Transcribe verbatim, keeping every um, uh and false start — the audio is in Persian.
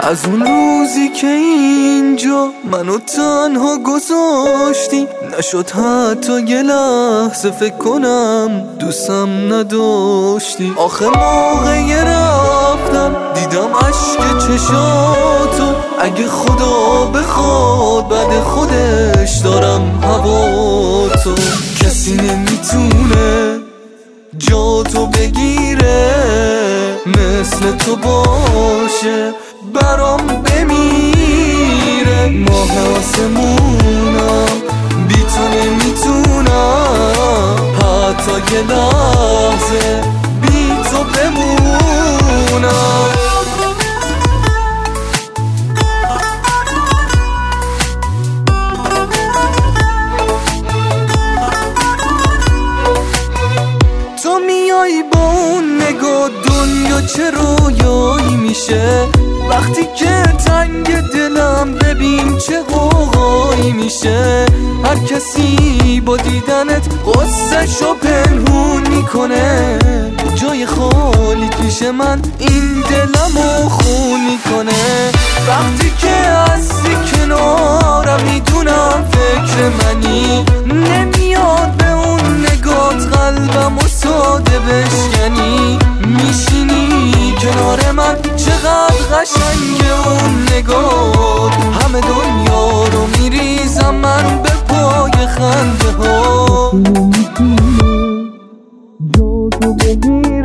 از اون روزی که اینجا منو تنها گذاشتی، نشد حتی یه لحظه فکر کنم دوستم نداشتی. آخه موقع رفتن دیدم عشق چشاتو، اگه خدا بخواد بعد خودش دارم هوا تو. کسی نمیتونه جاتو بگیره، مثل تو باشه برام بمیره. ماه آسمونم بی تو نمیتونم حتی یه لحظه بی تو بمونم. تو میای با اون نگاه دنیا چه رویایی میشه، وقتی که تنگ دلم ببین چه غوغایی میشه. هر کسی با دیدنت غصه‌شو پنهون میکنه، جای خالی پیش من این دلمو خون میکنه. وقتی که هستی کنارم میدونم فکر منی، نمیاد به اون نگات قلبمو ساده بشکنی. میشینی کنار من چقدر قشنگه اون نگات، همه دنیا رو میریزم من به پای خنده ها.